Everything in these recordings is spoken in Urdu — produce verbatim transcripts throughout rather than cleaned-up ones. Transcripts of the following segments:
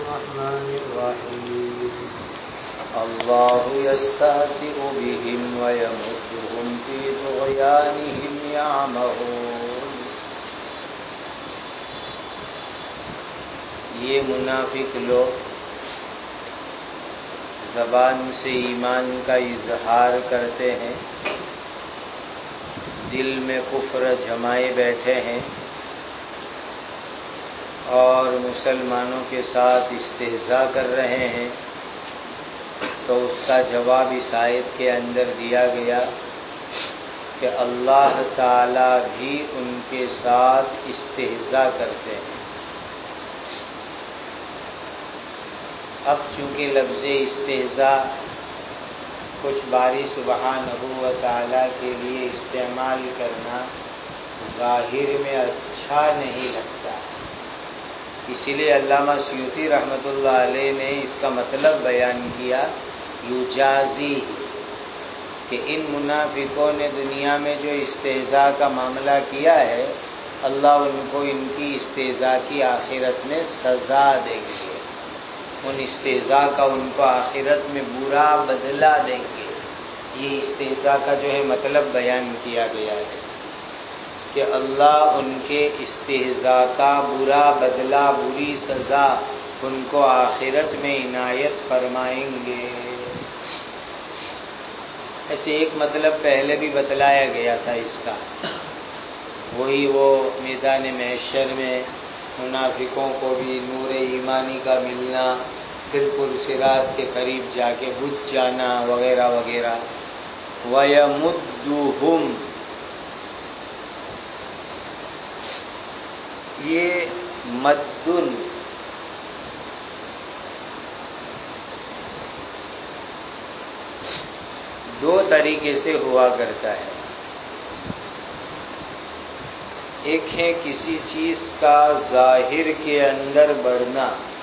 الرحمن الرحيم الله يستهزئ بهم ويمدهم في طغيانهم يعمهون. یہ منافق لوگ زبان سے ایمان کا اظہار کرتے ہیں، دل میں کفر جمائے بیٹھے ہیں اور مسلمانوں کے ساتھ استہزاء کر رہے ہیں. تو اس کا جواب اس آیت کے اندر دیا گیا کہ اللہ تعالی بھی ان کے ساتھ استہزاء کرتے ہیں. اب چونکہ لفظ استہزاء کچھ باری سبحانہ و تعالی کے لیے استعمال کرنا ظاہر میں اچھا نہیں لگتا، اسی لیے علامہ سیوطی رحمۃ اللہ علیہ نے اس کا مطلب بیان کیا یجازی، کہ ان منافقوں نے دنیا میں جو استہزاء کا معاملہ کیا ہے اللہ ان کو ان کی استہزاء کی آخرت میں سزا دیں گے، ان استہزاء کا ان کو آخرت میں برا بدلہ دیں گے. یہ استہزاء کا جو ہے مطلب بیان کیا گیا ہے کہ اللہ ان کے استہزاء کا برا بدلہ، بری سزا ان کو آخرت میں عنایت فرمائیں گے. ایسے ایک مطلب پہلے بھی بتلایا گیا تھا اس کا، وہی وہ میدان محشر میں منافقوں کو بھی نور ایمانی کا ملنا، بالکل صراط کے قریب جا کے بجھ جانا وغیرہ وغیرہ. وَيَمُدُّهُمْ، یہ مدن دو طریقے سے ہوا کرتا ہے. ایک ہے کسی چیز کا ظاہر کے اندر بڑھنا،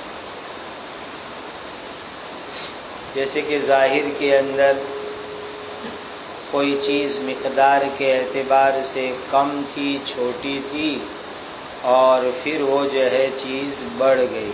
جیسے کہ ظاہر کے اندر کوئی چیز مقدار کے اعتبار سے کم تھی، چھوٹی تھی، اور پھر وہ جو ہے چیز بڑھ گئی.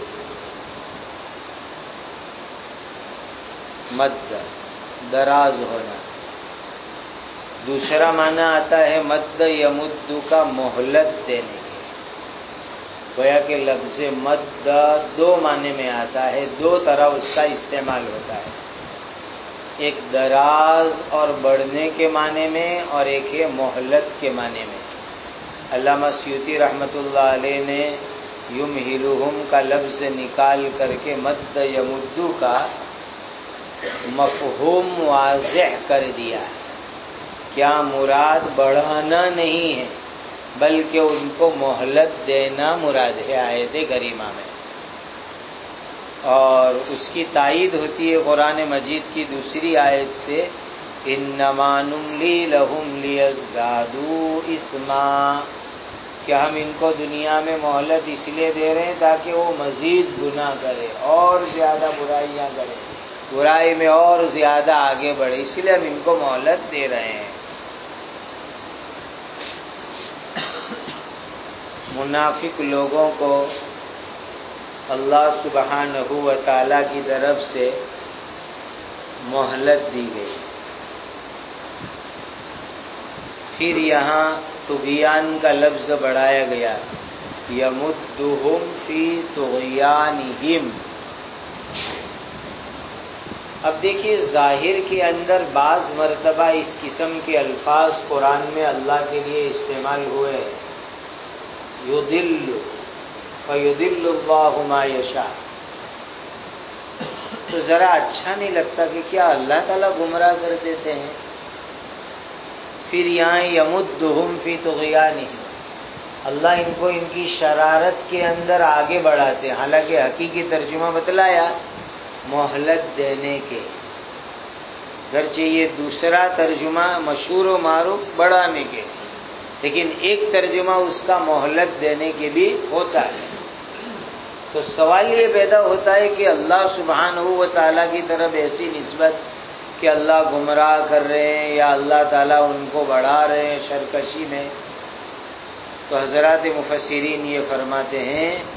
مد دراز ہونا. دوسرا معنی آتا ہے مد یمد کا مہلت دینے کے. گویا کہ لفظ مد دو معنی میں آتا ہے، دو طرح اس کا استعمال ہوتا ہے، ایک دراز اور بڑھنے کے معنی میں اور ایک ہے مہلت کے معنی میں. علامہ سیوطی رحمۃ اللہ علیہ نے یمہلہم کا لفظ نکال کر کے مد یمد کا مفہوم واضح کر دیا ہے. کیا مراد بڑھانا نہیں ہے بلکہ ان کو مہلت دینا مراد ہے آیت کریمہ میں. اور اس کی تائید ہوتی ہے قرآن مجید کی دوسری آیت سے انما نملی لہم لیزدادوا اثما، کہ ہم ان کو دنیا میں مہلت اس لیے دے رہے ہیں تاکہ وہ مزید گناہ کرے اور زیادہ برائیاں کرے، برائی میں اور زیادہ آگے بڑھے، اس لیے ہم ان کو مہلت دے رہے ہیں. منافق لوگوں کو اللہ سبحانہ و تعالی کی طرف سے مہلت دی گئی. پھر یہاں طغیان کا لفظ بڑھایا گیا، یمدہم فی طغیانہم. اب دیکھیے ظاہر کے اندر بعض مرتبہ اس قسم کے الفاظ قرآن میں اللہ کے لیے استعمال ہوئے، یضل فیضل اللہ ما یشاء. تو ذرا اچھا نہیں لگتا کہ کیا اللہ تعالیٰ گمراہ کر دیتے ہیں. پھر یہاں یمدہم فی طغیانہم، اللہ ان کو ان کی شرارت کے اندر آگے بڑھاتے ہیں، حالانکہ حقیقی ترجمہ بتلایا مہلت دینے کے. گرچہ یہ دوسرا ترجمہ مشہور و معروف بڑھانے کے، لیکن ایک ترجمہ اس کا مہلت دینے کے بھی ہوتا ہے. تو سوال یہ پیدا ہوتا ہے کہ اللہ سبحانہ و تعالیٰ کی طرف ایسی نسبت کہ اللہ گمراہ کر رہے ہیں یا اللہ تعالیٰ ان کو بڑھا رہے ہیں سرکشی میں. تو حضرات مفسرین یہ فرماتے ہیں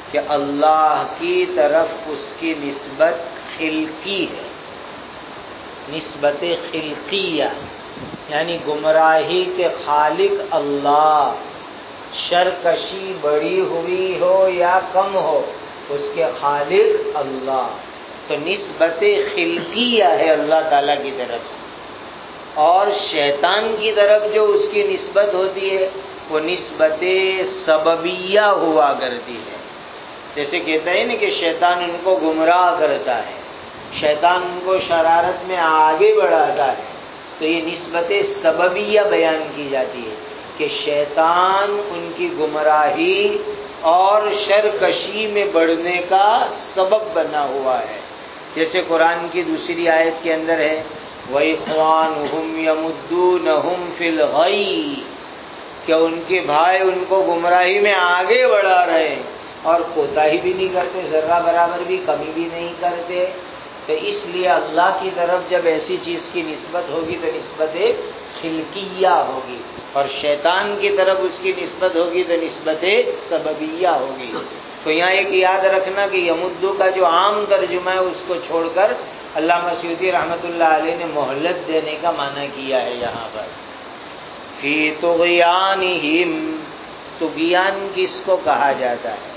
کہ اللہ کی طرف اس کی نسبت خلقی ہے، نسبت خلقیہ، یعنی گمراہی کے خالق اللہ، شرکشی بڑی ہوئی ہو یا کم ہو، اس کے خالق اللہ، تو نسبت خلقیہ ہے اللہ تعالیٰ کی طرف سے۔ اور شیطان کی طرف جو اس کی نسبت ہوتی ہے وہ نسبت سببیہ ہوا کرتی ہے۔ جیسے کہتا ہے نا کہ شیطان ان کو گمراہ کرتا ہے، شیطان ان کو شرارت میں آگے بڑھاتا ہے، تو یہ نسبت سببیہ بیان کی جاتی ہے کہ شیطان ان کی گمراہی اور شرکشی میں بڑھنے کا سبب بنا ہوا ہے۔ جیسے قرآن کی دوسری آیت کے اندر ہے وَإِخْوَانُهُمْ يَمُدُّونَهُمْ فِي الْغَيِّ، کہ ان کے بھائی ان کو گمراہی میں آگے بڑھا رہے ہیں اور کوتاہی بھی نہیں کرتے، ذرہ برابر بھی کمی بھی نہیں کرتے۔ تو اس لیے اللہ کی طرف جب ایسی چیز کی نسبت ہوگی تو نسبت خلقیہ ہوگی، اور شیطان کی طرف اس کی نسبت ہوگی تو نسبت سببیہ ہوگی۔ تو یہاں ایک یاد رکھنا کہ یمدو کا جو عام ترجمہ ہے اس کو چھوڑ کر علامہ سیوطی رحمۃ اللہ علیہ نے مہلت دینے کا معنی کیا ہے یہاں پر۔ فی طغیانہم، طغیان کس کو کہا جاتا ہے؟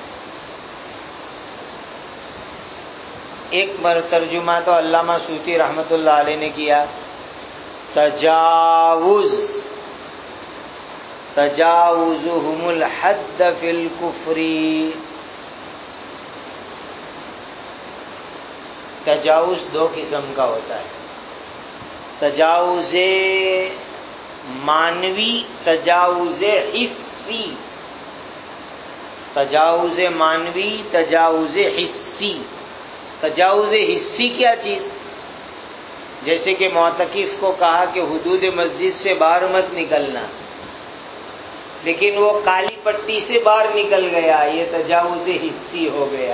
ایک بار ترجمہ تو علامہ سیوطی رحمۃ اللہ علیہ نے کیا تجاوز، تجاوزہم الحد فی الکفر۔ تجاوز دو قسم کا ہوتا ہے، تجاوز مانوی، تجاوز حسی۔ تجاوز مانوی، تجاوز حسی۔ تجاوز حسی کیا چیز؟ جیسے کہ معتکف کو کہا کہ حدود مسجد سے باہر مت نکلنا، لیکن وہ کالی پٹی سے باہر نکل گیا، یہ تجاوز حسی ہو گیا۔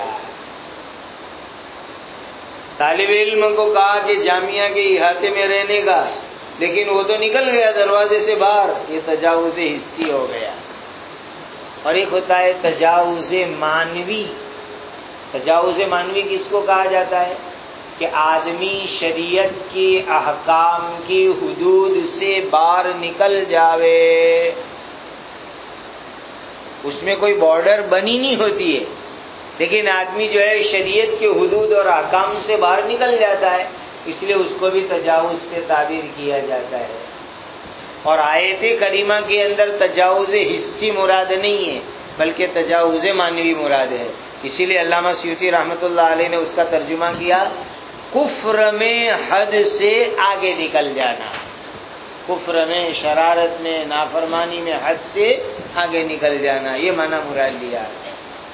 طالب علم کو کہا کہ جامعہ کے احاطے میں رہنے کا، لیکن وہ تو نکل گیا دروازے سے باہر، یہ تجاوز حسی ہو گیا۔ اور ایک ہوتا ہے تجاوز مانوی۔ تجاوز مانوی کس کو کہا جاتا ہے؟ کہ آدمی شریعت کی احکام کی حدود سے باہر نکل جاوے، اس میں کوئی بارڈر بنی نہیں ہوتی ہے، لیکن آدمی جو ہے شریعت کے حدود اور احکام سے باہر نکل جاتا ہے، اس لیے اس کو بھی تجاوز سے تعبیر کیا جاتا ہے۔ اور آیت کریمہ کے اندر تجاوز حسی مراد نہیں ہے بلکہ تجاوز مانوی مراد ہے، اسی لیے علامہ سیوطی رحمۃ اللہ علیہ نے اس کا ترجمہ کیا کفر میں حد سے آگے نکل جانا، کفر میں، شرارت میں، نافرمانی میں حد سے آگے نکل جانا، یہ معنی مراد لیا ہے۔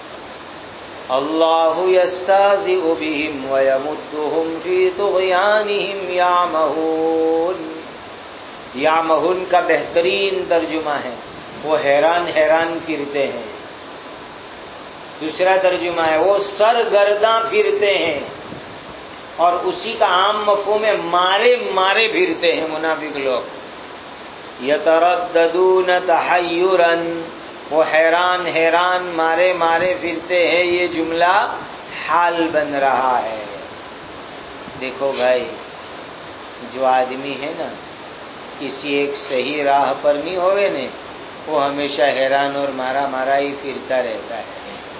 اللہ یستہزئ بہم ویمدہم فی طغیانہم یعمہون۔ یعمہون کا بہترین ترجمہ ہے وہ حیران حیران پھرتے ہیں۔ دوسرا ترجمہ ہے وہ سرگرداں پھرتے ہیں، اور اسی کا عام مفہوم ہے مارے مارے پھرتے ہیں منافق لوگ۔ یترددون تحیرا، وہ حیران حیران مارے مارے پھرتے ہیں، یہ جملہ حال بن رہا ہے۔ دیکھو بھائی، جو آدمی ہے نا کسی ایک صحیح راہ پر نہیں ہوئے نا، وہ ہمیشہ حیران اور مارا مارا ہی پھرتا رہتا ہے،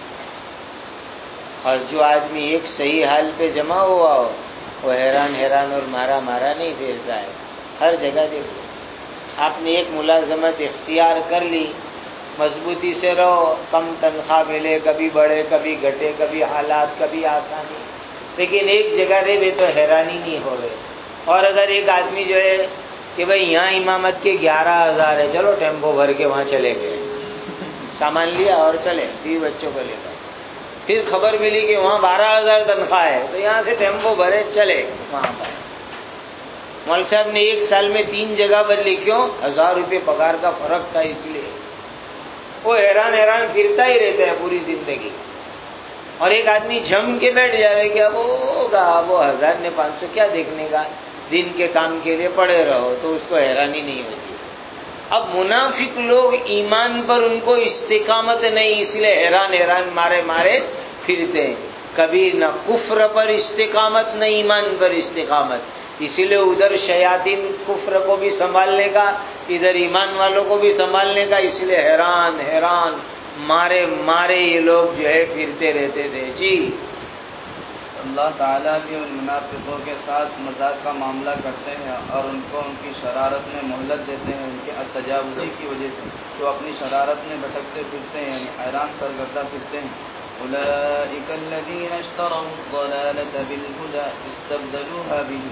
اور جو آدمی ایک صحیح حال پہ جمع ہوا ہو وہ حیران حیران اور مارا مارا نہیں پھرتا ہے۔ ہر جگہ دیکھو، آپ نے ایک ملازمت اختیار کر لی، مضبوطی سے رہو، کم تنخواہ ملے، کبھی بڑھے کبھی گھٹے، کبھی حالات کبھی آسانی، لیکن ایک جگہ رہے تو حیرانی نہیں ہو رہے۔ اور اگر ایک آدمی جو ہے کہ بھئی یہاں امامت کے گیارہ ہزار ہے، چلو ٹیمپو بھر کے وہاں چلے گئے، سامان لیا اور چلے بیوی بچوں کو لے کر، پھر خبر ملی کہ وہاں بارہ ہزار تنخواہ ہے تو یہاں سے ٹیمپو بھرے چلے وہاں پر۔ مول صاحب نے ایک سال میں تین جگہ بدلی، کیوں؟ ہزار روپے پگار کا فرق تھا، اس لیے وہ حیران حیران پھرتا ہی رہتا ہے پوری زندگی۔ اور ایک آدمی جم کے بیٹھ جائے کہ اب ہوگا وہ ہزار نے پانچ سو کیا دیکھنے کا، دن کے کام کے لیے پڑے رہو، تو اس کو حیرانی نہیں ہوتی۔ اب منافق لوگ ایمان پر ان کو استقامت نہیں، اس لیے حیران حیران مارے مارے پھرتے ہیں. کبھی نہ کفر پر استقامت نہ ایمان پر استقامت، اسی لیے ادھر شیاطین کفر کو بھی سنبھالنے کا، ادھر ایمان والوں کو بھی سنبھالنے کا، اس لیے حیران حیران مارے مارے یہ لوگ جو ہے پھرتے رہتے تھے. جی اللہ تعالیٰ بھی ان منافقوں کے ساتھ مذاق کا معاملہ کرتے ہیں اور ان کو ان کی شرارت میں مہلت دیتے ہیں، ان کے تجاوزی کی وجہ سے جو اپنی شرارت میں بھٹکتے پھرتے ہیں، یعنی حیران سرگردہ پھرتے ہیں. اولئک الذین اشتروا الضلالة بالهدى استبدلوها به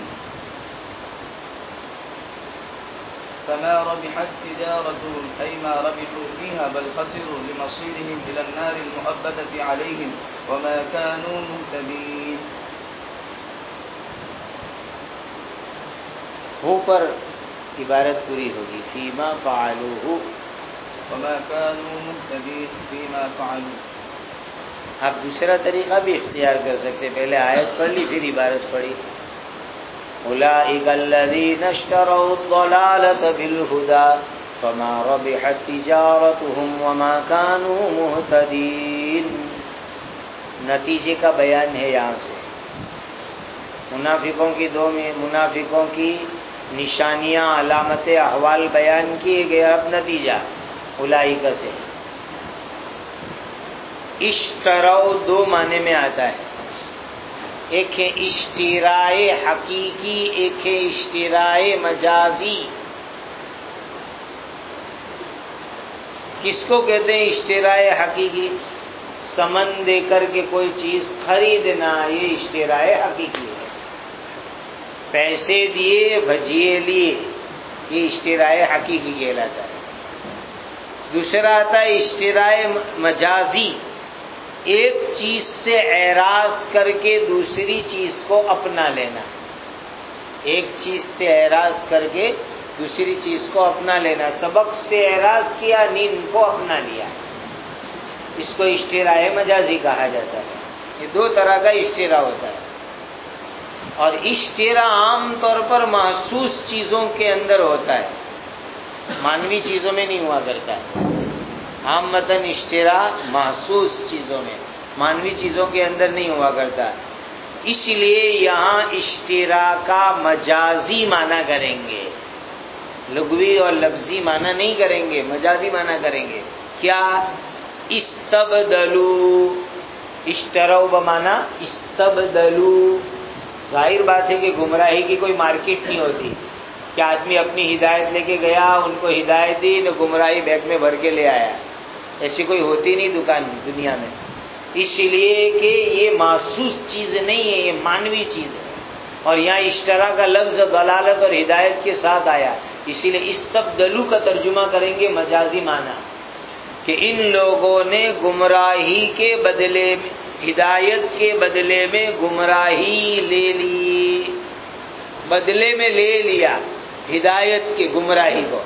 فما ربحت تجارتهم أي ما ربحوا فيها بل خسروا لمصيرهم إلى النار المؤبدة عليهم وما كانوا مهتدين. ہو پر عبارت پوری ہوگی، فیما فعلوه وما كانوا مهتدين فيما فعلوا. آپ دوسرا طریقہ بھی اختیار کر سکتے، پہلے آیت پڑھ لی پھر عبارت پڑھی. اولئک الذین اشتروا الضلالة بالهدى فما ربحت تجارتهم وما كانوا مهتدین. نتیجے کا بیان ہے یہاں سے. منافقوں کی دو میں منافقوں کی نشانیاں علامت احوال بیان کیے گئے. اب نتیجہ اولئک سے. اشتروا دو معنی میں آتا ہے، ایک ہے اشترائے حقیقی، ایک ہے اشترائے مجازی. کس کو کہتے ہیں اشترائے حقیقی؟ سمن دے کر کے کوئی چیز خریدنا، یہ اشترائے حقیقی ہے. پیسے دیے بھجیے لیے، یہ اشترائے حقیقی کہلاتا ہے. دوسرا آتا ہے اشترائے مجازی، ایک چیز سے اعراض کر کے دوسری چیز کو اپنا لینا. ایک چیز سے اعراض کر کے دوسری چیز کو اپنا لینا. سبق سے اعراض کیا، نیند کو اپنا لیا، اس کو اشترائے مجازی کہا جاتا ہے. یہ دو طرح کا اشترا ہوتا ہے. اور اشترا عام طور پر محسوس چیزوں کے اندر ہوتا ہے، مانوی چیزوں میں نہیں ہوا کرتا ہے. عام متن اشترا محسوس چیزوں میں، مانوی چیزوں کے اندر نہیں ہوا کرتا. اس لیے یہاں اشترا کا مجازی معنی کریں گے، لغوی اور لفظی معنی نہیں کریں گے، مجازی معنی کریں گے. کیا؟ استبدلو. اشتروا بمانا استبدلو. ظاہر بات ہے کہ گمراہی کی کوئی مارکیٹ نہیں ہوتی کہ آدمی اپنی ہدایت لے کے گیا، ان کو ہدایت دی تو گمراہی بیگ میں بھر کے لے آیا. ایسی کوئی ہوتی نہیں دکان دنیا میں، اس لیے کہ یہ محسوس چیز نہیں ہے، یہ مانوی چیز ہے. اور یہاں اشترا کا لفظ دلالت اور ہدایت کے ساتھ آیا، اسی لیے استبدلو کا ترجمہ کریں گے مجازی معنی، کہ ان لوگوں نے گمراہی کے بدلے میں، ہدایت کے بدلے میں گمراہی لے لی، بدلے میں لے لیا ہدایت کے گمراہی کو،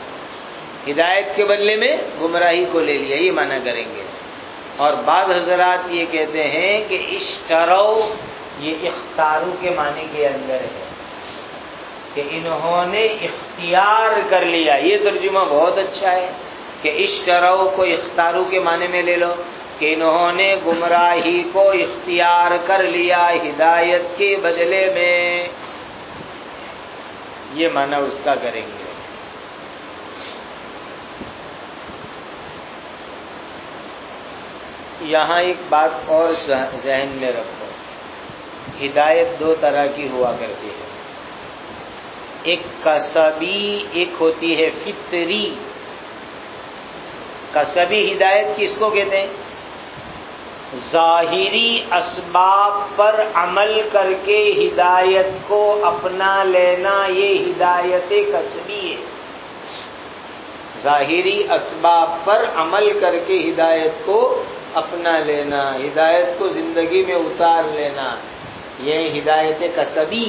ہدایت کے بدلے میں گمراہی کو لے لیا، یہ معنی کریں گے. اور بعض حضرات یہ کہتے ہیں کہ اشتروا یہ اختارو کے معنی کے اندر ہے، کہ انہوں نے اختیار کر لیا. یہ ترجمہ بہت اچھا ہے کہ اشتروا کو اختارو کے معنی میں لے لو، کہ انہوں نے گمراہی کو اختیار کر لیا ہدایت کے بدلے میں، یہ معنی اس کا کریں گے. یہاں ایک بات اور ذہن میں رکھو، ہدایت دو طرح کی ہوا کرتی ہے، ایک کسبی، ایک ہوتی ہے فطری. کسبی ہدایت کس کو کہتے ہیں؟ ظاہری اسباب پر عمل کر کے ہدایت کو اپنا لینا، یہ ہدایت کسبی ہے. ظاہری اسباب پر عمل کر کے ہدایت کو اپنا لینا، ہدایت کو زندگی میں اتار لینا، یہ ہدایت کسبی.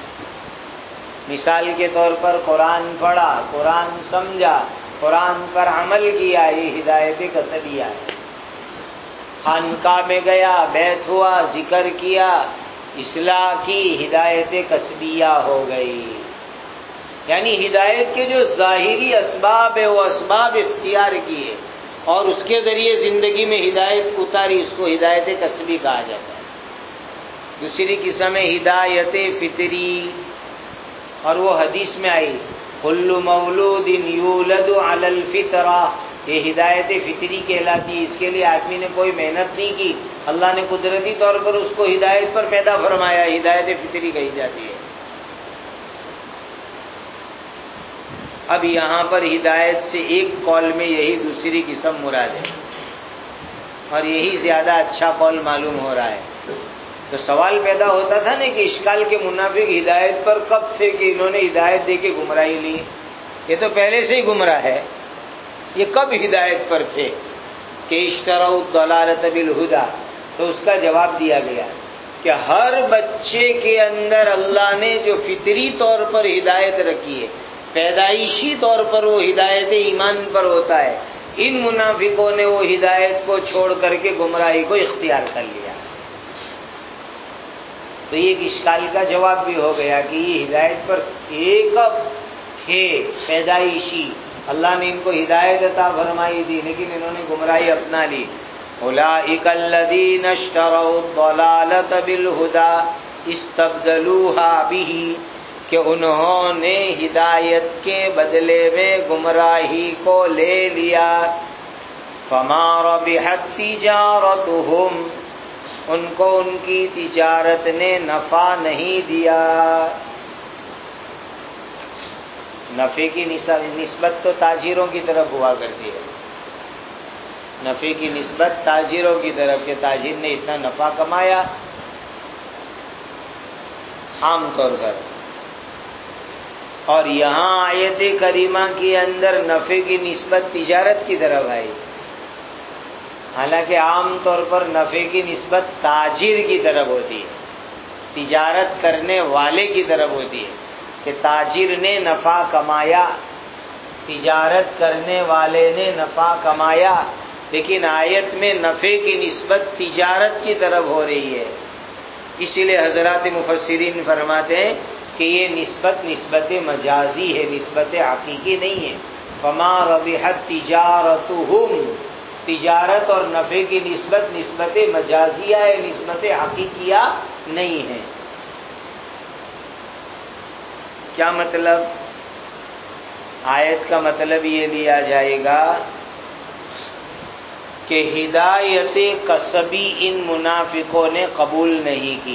مثال کے طور پر قرآن پڑھا، قرآن سمجھا، قرآن پر عمل کیا، یہ ہدایت کسبیہ ہے. خانقاہ میں گیا، بیت ہوا، ذکر کیا، اصلاح کی، ہدایت کسبیہ ہو گئی. یعنی ہدایت کے جو ظاہری اسباب ہے وہ اسباب اختیار کیے اور اس کے ذریعے زندگی میں ہدایت اتاری، اس کو ہدایت کسبی کہا جاتا ہے۔ دوسری قسم ہے ہدایت فطری، اور وہ حدیث میں آئی کل مولود یولد علی الفطرہ، یہ ہدایت فطری کہلاتی ہے۔ اس کے لیے آدمی نے کوئی محنت نہیں کی، اللہ نے قدرتی طور پر اس کو ہدایت پر پیدا فرمایا، ہدایت فطری کہی جاتی ہے۔ اب یہاں پر ہدایت سے ایک قول میں یہی دوسری قسم مراد ہے، اور یہی زیادہ اچھا قول معلوم ہو رہا ہے۔ تو سوال پیدا ہوتا تھا نا کہ اشکال کے منافق ہدایت پر کب تھے کہ انہوں نے ہدایت دے کے گمراہی لی؟ یہ تو پہلے سے ہی گمراہ ہے، یہ کب ہدایت پر تھے کہ اشتروا الضلالۃ بالہدی؟ تو اس کا جواب دیا گیا کہ ہر بچے کے اندر اللہ نے جو فطری طور پر ہدایت رکھی ہے، پیدائشی طور پر وہ ہدایت ایمان پر ہوتا ہے، ان منافقوں نے وہ ہدایت کو چھوڑ کر کے گمراہی کو اختیار کر لیا۔ تو یہ ایک اشکال کا جواب بھی ہو گیا کہ یہ ہدایت پر ایک اب تھے پیدائشی، اللہ نے ان کو ہدایت عطا فرمائی تھی، لیکن انہوں نے گمراہی اپنا لی۔ اولئک الذین اشتروا الضلالۃ بالہدی استبدلوها بہ، کہ انہوں نے ہدایت کے بدلے میں گمراہی کو لے لیا۔ فما ربحت تجارتہم، ان کو ان کی تجارت نے نفع نہیں دیا۔ نفع کی نسبت تو تاجروں کی طرف ہوا کرتی ہے، نفع کی نسبت تاجروں کی طرف کہ تاجر نے اتنا نفع کمایا عام طور پر، اور یہاں آیت کریمہ کے اندر نفع کی نسبت تجارت کی طرف آئی، حالانکہ عام طور پر نفع کی نسبت تاجر کی طرف ہوتی ہے، تجارت کرنے والے کی طرف ہوتی ہے کہ تاجر نے نفع کمایا، تجارت کرنے والے نے نفع کمایا، لیکن آیت میں نفع کی نسبت تجارت کی طرف ہو رہی ہے۔ اسی لیے حضرات مفسرین فرماتے ہیں کہ یہ نسبت نسبت مجازی ہے، نسبت حقیقی نہیں ہے۔ فما ربحت تجارتہم، تجارت اور نفع کی نسبت نسبت مجازیہ ہے، نسبت حقیقیہ نہیں ہے۔ کیا مطلب؟ آیت کا مطلب یہ لیا جائے گا کہ ہدایت کسبی ان منافقوں نے قبول نہیں کی،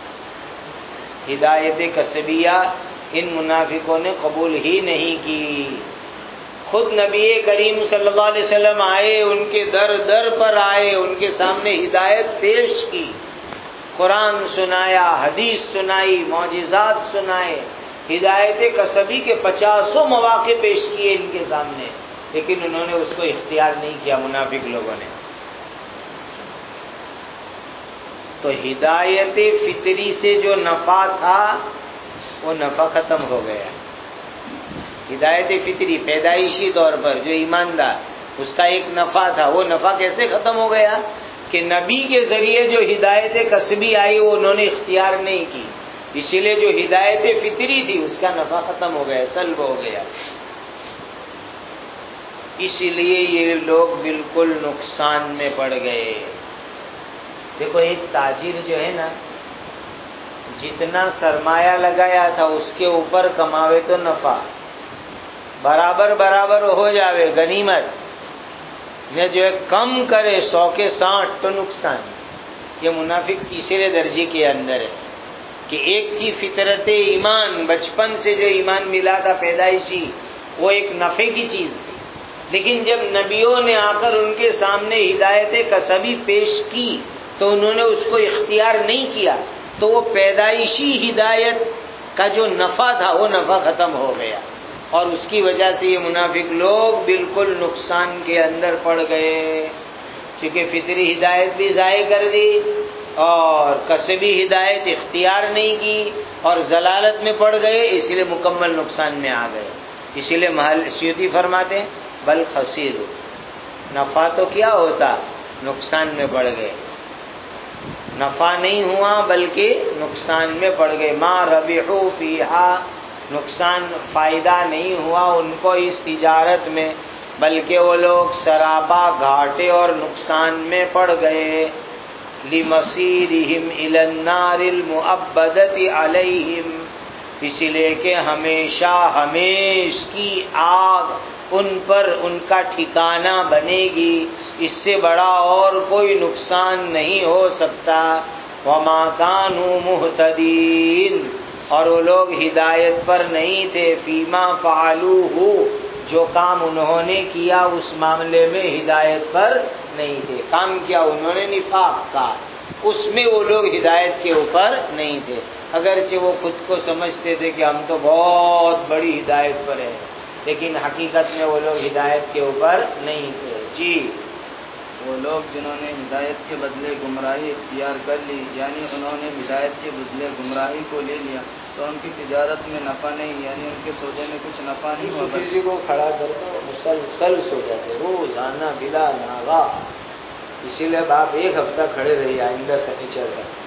ہدایت کسبیہ ان منافقوں نے قبول ہی نہیں کی۔ خود نبی کریم صلی اللہ علیہ وسلم آئے، ان کے در در پر آئے، ان کے سامنے ہدایت پیش کی، قرآن سنایا، حدیث سنائی، معجزات سنائے، ہدایت کسبی کے پچاسوں مواقع پیش کیے ان کے سامنے، لیکن انہوں نے اس کو اختیار نہیں کیا منافق لوگوں نے۔ تو ہدایت فطری سے جو نفع تھا وہ نفع ختم ہو گیا۔ ہدایت فطری پیدائشی طور پر جو ایماندار، اس کا ایک نفع تھا، وہ نفع کیسے ختم ہو گیا کہ نبی کے ذریعے جو ہدایت کسبی آئی وہ انہوں نے اختیار نہیں کی، اسی لیے جو ہدایت فطری تھی اس کا نفع ختم ہو گیا، سلب ہو گیا۔ اسی لیے یہ لوگ بالکل نقصان میں پڑ گئے۔ دیکھو ایک تاجر جو ہے نا، جتنا سرمایہ لگایا تھا اس کے اوپر کماوے تو نفع برابر برابر ہو جاوے، غنیمت نے جو ہے کم کرے سو کے ساٹھ تو نقصان۔ یہ منافق تیسرے درجے کے اندر ہے کہ ایک تھی فطرت ایمان، بچپن سے جو ایمان ملا تھا پیدائشی، وہ ایک نفع کی چیز تھی، لیکن جب نبیوں نے آ کر ان کے سامنے ہدایت کسبی پیش کی تو انہوں نے اس کو اختیار نہیں کیا، تو وہ پیدائشی ہدایت کا جو نفع تھا وہ نفع ختم ہو گیا، اور اس کی وجہ سے یہ منافق لوگ بالکل نقصان کے اندر پڑ گئے، چونکہ فطری ہدایت بھی ضائع کر دی اور کسبی ہدایت اختیار نہیں کی اور ضلالت میں پڑ گئے، اس لیے مکمل نقصان میں آ گئے۔ اسی لیے محل سیوطی فرماتے ہیں بل خسیر، نفع تو کیا ہوتا، نقصان میں پڑ گئے، نفع نہیں ہوا بلکہ نقصان میں پڑ گئے۔ ما ربحوا فیہا نقصان فائدہ نہیں ہوا ان کو اس تجارت میں، بلکہ وہ لوگ سرابا گھاٹے اور نقصان میں پڑ گئے۔ لِمَصِيرِهِمْ إِلَى النَّارِ الْمُؤَبَّدَةِ عَلَيْهِمْ، اس لیے کہ ہمیشہ ہمیش کی آگ ان پر ان کا ٹھکانہ بنے گی، اس سے بڑا اور کوئی نقصان نہیں ہو سکتا۔ وَمَا كَانُوا مُهْتَدِينَ، اور وہ لوگ ہدایت پر نہیں تھے، فیما فعلوہ، جو کام انہوں نے کیا اس معاملے میں ہدایت پر نہیں تھے۔ کام کیا انہوں نے نفاق کا، اس میں وہ لوگ ہدایت کے اوپر نہیں تھے، اگرچہ وہ خود کو سمجھتے تھے کہ ہم تو بہت بڑی ہدایت پر ہیں، لیکن حقیقت میں وہ لوگ ہدایت کے اوپر نہیں تھے۔ جی، وہ لوگ جنہوں نے ہدایت کے بدلے گمراہی اختیار کر لی، یعنی انہوں نے ہدایت کے بدلے گمراہی کو لے لیا، تو ان کی تجارت میں نفع نہیں، یعنی ان کے سودے میں کچھ نفع نہیں ہوا۔ کسی کو کھڑا کر دو مسلسل سو جاتے روزانہ بلا ناغا، اسی لیے آپ ایک ہفتہ کھڑے رہیے، آئندہ سے نہیں چل رہا۔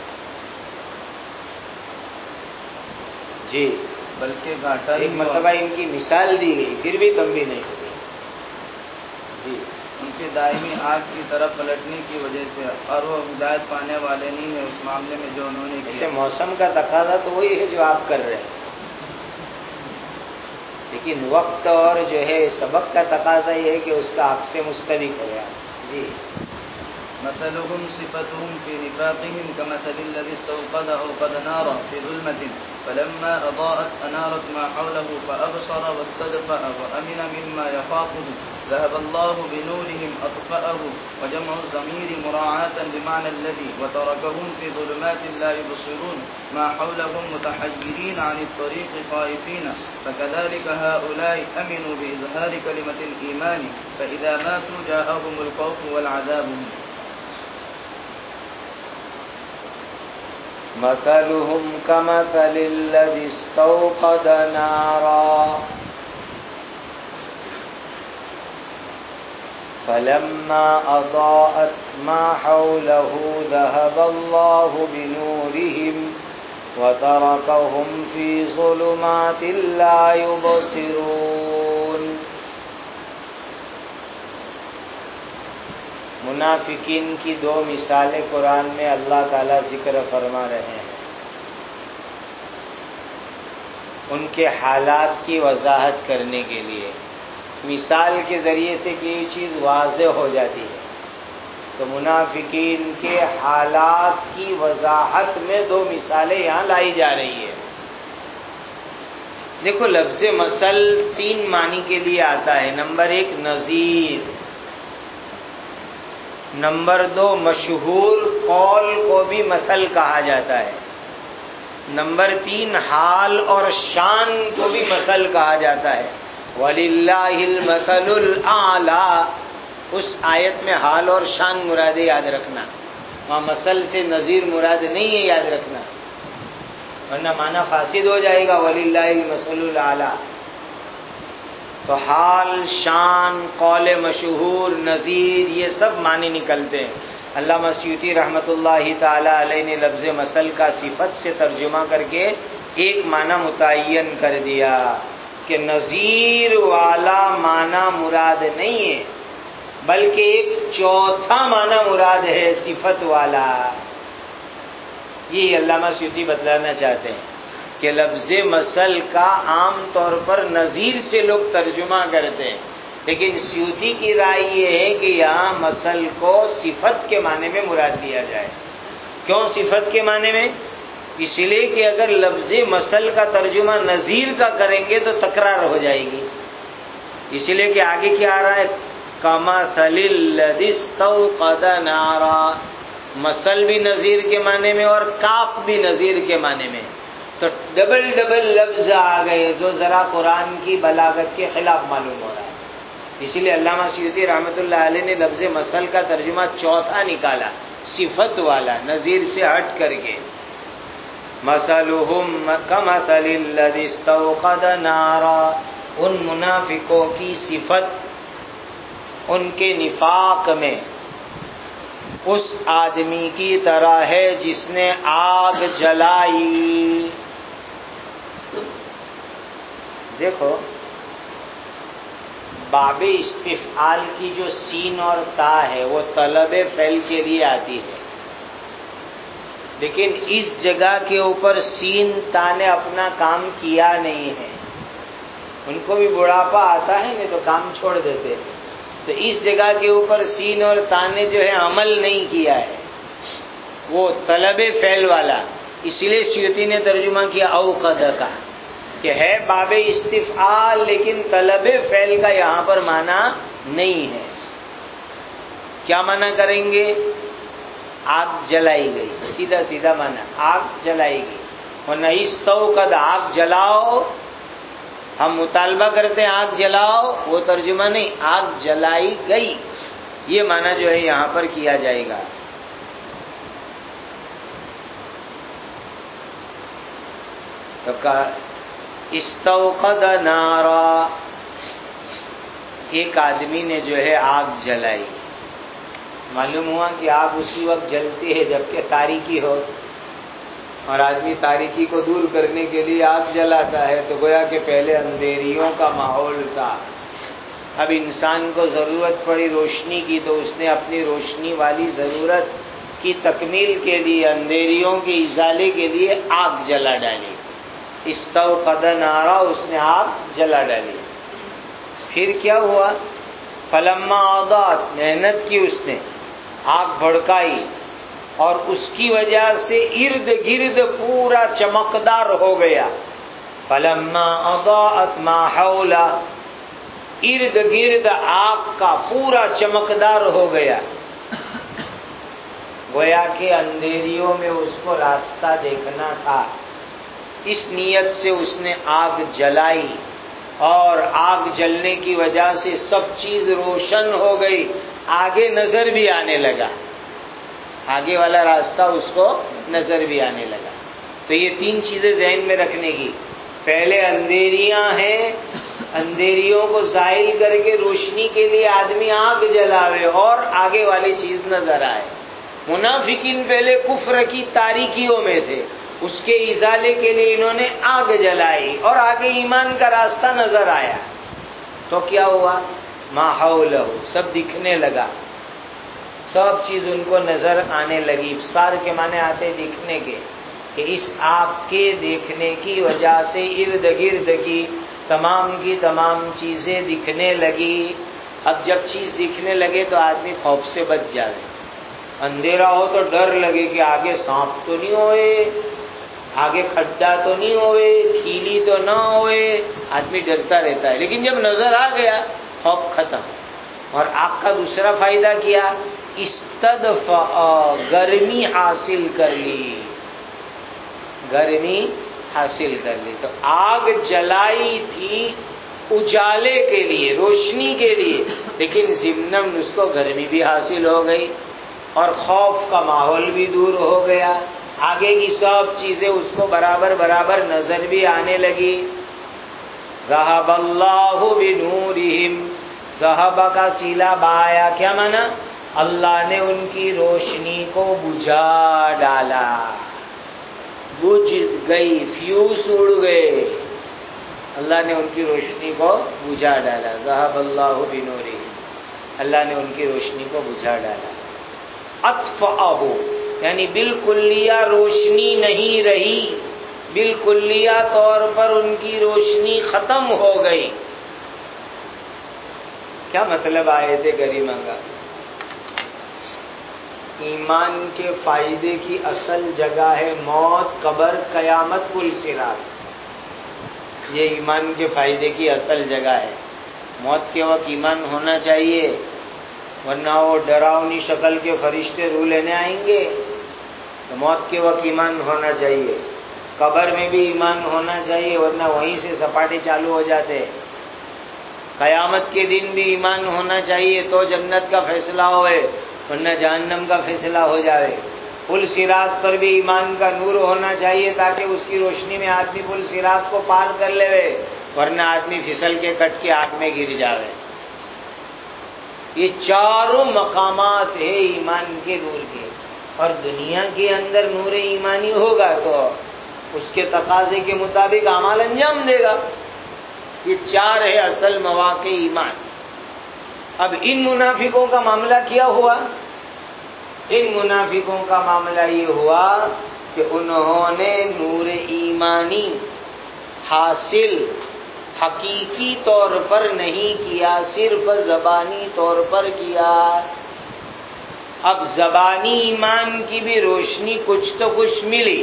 جی، بلکہ گھاٹا ایک مرتبہ ان کی مثال دی گئی، پھر بھی کم بھی نہیں ہوئی۔ جی، ان کے دائمی آگ کی طرف پلٹنے کی وجہ سے، اور وہ ہدایت پانے والے نہیں ہیں اس معاملے میں جو انہوں نے کیا۔ ایسے موسم کا تقاضا تو وہی ہے جو آپ کر رہے ہیں، لیکن وقت اور جو ہے سبق کا تقاضا یہ ہے کہ اس کا عکس مستلق ہو گیا۔ جی، مثلهم صفتهم في نفاقهم كمثل الذي استوقد أوقد نارا في ظلمة فلما أضاءت أنارت ما حوله فأبصر واستدفأ وأمن مما يخافه ذهب الله بنورهم أطفأه، وجمع الضمير مراعاة لمعنى الذي وتركهم في ظلمات لا يبصرون ما حولهم متحيرين عن الطريق خائفين، فكذلك هؤلاء أمنوا بإظهار كلمة الإيمان فإذا ماتوا جاءهم الخوف والعذاب۔ مثلهم كمثل الذي استوقد نارا فلما أضاءت ما حوله ذهب الله بنورهم وتركهم في ظلمات لا يبصرون۔ منافقین کی دو مثالیں قرآن میں اللہ تعالیٰ ذکر فرما رہے ہیں، ان کے حالات کی وضاحت کرنے کے لیے۔ مثال کے ذریعے سے یہ چیز واضح ہو جاتی ہے، تو منافقین کے حالات کی وضاحت میں دو مثالیں یہاں لائی جا رہی ہے۔ دیکھو، لفظ مثل تین معنی کے لیے آتا ہے۔ نمبر ایک نظیر، نمبر دو مشہور قول کو بھی مثل کہا جاتا ہے، نمبر تین حال اور شان کو بھی مثل کہا جاتا ہے۔ وَلِلَّهِ الْمَثَلُ الْأَعْلَى، اس آیت میں حال اور شان مراد یاد رکھنا، وہاں مثل سے نظیر مراد نہیں ہے، یاد رکھنا، ورنہ معنی فاسد ہو جائے گا۔ وَلِلَّهِ الْمَثَلُ الْأَعْلَى، تو حال، شان، قول مشہور، نظیر، یہ سب معنی نکلتے ہیں۔ علامہ سیوطی رحمۃ اللہ تعالی علیہ نے لفظ مثل کا صفت سے ترجمہ کر کے ایک معنی متعین کر دیا کہ نظیر والا معنی مراد نہیں ہے، بلکہ ایک چوتھا معنی مراد ہے، صفت والا۔ یہ علامہ سیوطی بتلانا چاہتے ہیں کہ لفظ مثل کا عام طور پر نظیر سے لوگ ترجمہ کرتے ہیں، لیکن سیوطی کی رائے یہ ہے کہ یہاں مثل کو صفت کے معنی میں مراد دیا جائے۔ کیوں صفت کے معنی میں؟ اس لیے کہ اگر لفظ مثل کا ترجمہ نظیر کا کریں گے تو تکرار ہو جائے گی، اس لیے کہ آگے کیا آ رہا ہے، کمثل الذی استوقد نارا، مثل بھی نظیر کے معنی میں اور کاف بھی نظیر کے معنی میں، تو ڈبل ڈبل لفظ آ گئے جو ذرا قرآن کی بلاغت کے خلاف معلوم ہو رہا ہے۔ اسی لیے علامہ سیوطی رحمۃ اللہ علیہ نے لفظ مثل کا ترجمہ چوتھا نکالا، صفت والا، نظیر سے ہٹ کر کے۔ مثلہم کمثل الذی استوقد نارا، ان منافقوں کی صفت ان کے نفاق میں اس آدمی کی طرح ہے جس نے آگ جلائی۔ دیکھو باب استفعال کی جو سین اور تا ہے وہ طلب فعل کے لیے آتی ہے، لیکن اس جگہ کے اوپر سین تا نے اپنا کام کیا نہیں ہے. ان کو بھی بڑھاپا آتا ہے نہیں تو کام چھوڑ دیتے، تو اس جگہ کے اوپر سین اور تا نے جو ہے عمل نہیں کیا ہے، وہ طلب فعل والا. اس لیے سیوطی نے ترجمہ کیا اوقد کا کہ ہے باب استفعال لیکن طلب فعل کا یہاں پر معنی نہیں ہے. کیا معنی کریں گے؟ آگ جلائی گئی، سیدھا سیدھا معنی آگ جلائی گئی. ورنہ استوقد آگ جلاؤ، ہم مطالبہ کرتے ہیں آگ جلاؤ، وہ ترجمہ نہیں، آگ جلائی گئی یہ معنی جو ہے یہاں پر کیا جائے گا. تو کہا استوقد نارا، ایک آدمی نے جو ہے آگ جلائی. معلوم ہوا کہ آگ اسی وقت جلتی ہے جبکہ تاریکی ہو، اور آدمی تاریکی کو دور کرنے کے لیے آگ جلاتا ہے. تو گویا کہ پہلے اندھیریوں کا ماحول تھا، اب انسان کو ضرورت پڑی روشنی کی تو اس نے اپنی روشنی والی ضرورت کی تکمیل کے لیے اندھیریوں کے ازالے کے لیے آگ جلا ڈالی. استوقد نارا، اس نے آگ جلا ڈالی. پھر کیا ہوا؟ فلما اضاءت، محنت کی اس نے، آگ بھڑکائی اور اس کی وجہ سے ارد گرد پورا چمکدار ہو گیا. فلما اضاءت ما حولہ، ارد گرد آگ کا پورا چمکدار ہو گیا. گویا کہ اندھیریوں میں اس کو راستہ دیکھنا تھا، اس نیت سے اس نے آگ جلائی، اور آگ جلنے کی وجہ سے سب چیز روشن ہو گئی، آگے نظر بھی آنے لگا، آگے والا راستہ اس کو نظر بھی آنے لگا. تو یہ تین چیزیں ذہن میں رکھنے کی، پہلے اندھیریاں ہیں، اندھیریوں کو زائل کر کے روشنی کے لیے آدمی آگ جلاوے اور آگے والی چیز نظر آئے. منافقین پہلے کفر کی تاریکیوں میں تھے، اس کے ازالے کے لیے انہوں نے آگ جلائی اور آگے ایمان کا راستہ نظر آیا. تو کیا ہوا؟ ما حولہ، سب دکھنے لگا، سب چیز ان کو نظر آنے لگی. ابصار کے معنی آتے دکھنے کے، کہ اس آگ کے دیکھنے کی وجہ سے ارد گرد کی تمام کی تمام چیزیں دکھنے لگی. اب جب چیز دکھنے لگے تو آدمی خوف سے بچ جائے. اندھیرا ہو تو ڈر لگے کہ آگے سانپ تو نہیں ہوئے، آگے کھڈا تو نہیں ہوئے، کھیلی تو نہ ہوئے، آدمی ڈرتا رہتا ہے. لیکن جب نظر آ گیا خوف ختم. اور آگ کا دوسرا فائدہ کیا؟ استدفع، گرمی حاصل کر لی، گرمی حاصل کر لی. تو آگ جلائی تھی اجالے کے لیے، روشنی کے لیے، لیکن ضمناً اس کو گرمی بھی حاصل ہو گئی اور خوف کا ماحول بھی دور ہو گیا. آگے کی سب چیزیں اس کو برابر برابر نظر بھی آنے لگی. ذہب اللہ بنورہم، ذہب کا سیلا بایا، کیا معنی؟ اللہ نے ان کی روشنی کو بجھا ڈالا، بجھ گئی، فیوز اڑ گئے، اللہ نے ان کی روشنی کو بجھا ڈالا. ذہب اللہ بنورہم، اللہ نے ان کی روشنی کو بجھا ڈالا. اطفأہ، یعنی بالکلیہ روشنی نہیں رہی، بالکلیہ طور پر ان کی روشنی ختم ہو گئی. کیا مطلب آیت کریمہ کا؟ ایمان کے فائدے کی اصل جگہ ہے موت، قبر، قیامت، پل صراط. یہ ایمان کے فائدے کی اصل جگہ ہے. موت کے وقت ایمان ہونا چاہیے، ورنہ وہ ڈراؤنی شکل کے فرشتے روح لینے آئیں گے. تو موت کے وقت ایمان ہونا چاہیے. قبر میں بھی ایمان ہونا چاہیے، ورنہ وہیں سے سپاٹے چالو ہو جاتے. قیامت کے دن بھی ایمان ہونا چاہیے تو جنت کا فیصلہ ہوئے، ورنہ جہنم کا فیصلہ ہو جائے. پل صراط پر بھی ایمان کا نور ہونا چاہیے تاکہ اس کی روشنی میں آدمی پل صراط کو پار کر لے، ورنہ آدمی پھسل کے کٹ کے آگ میں گر جاوے. یہ چاروں مقامات ہیں ایمان کے نور کے. اور دنیا کے اندر نور ایمانی ہوگا تو اس کے تقاضے کے مطابق اعمال انجام دے گا. یہ چار ہے اصل مواقع ایمان. اب ان منافقوں کا معاملہ کیا ہوا؟ ان منافقوں کا معاملہ یہ ہوا کہ انہوں نے نور ایمانی حاصل حقیقی طور پر نہیں کیا، صرف زبانی طور پر کیا. اب زبانی ایمان کی بھی روشنی کچھ تو کچھ ملی.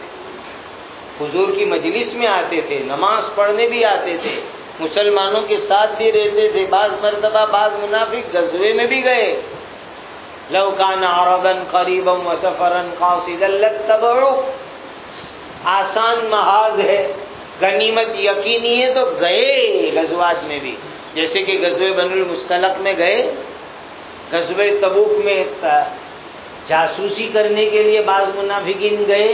حضور کی مجلس میں آتے تھے، نماز پڑھنے بھی آتے تھے، مسلمانوں کے ساتھ بھی رہتے تھے. بعض مرتبہ بعض منافق غزوے میں بھی گئے. لو کان عرضا قریبا وسفرا قاصدا لاتبعوا، آسان محاذ ہے، غنیمت یقینی ہے تو گئے غزوات میں بھی. جیسے کہ غزوہ بن المصطلق میں گئے، غزوہ تبوک میں جاسوسی کرنے کے لیے بعض منافقین گئے.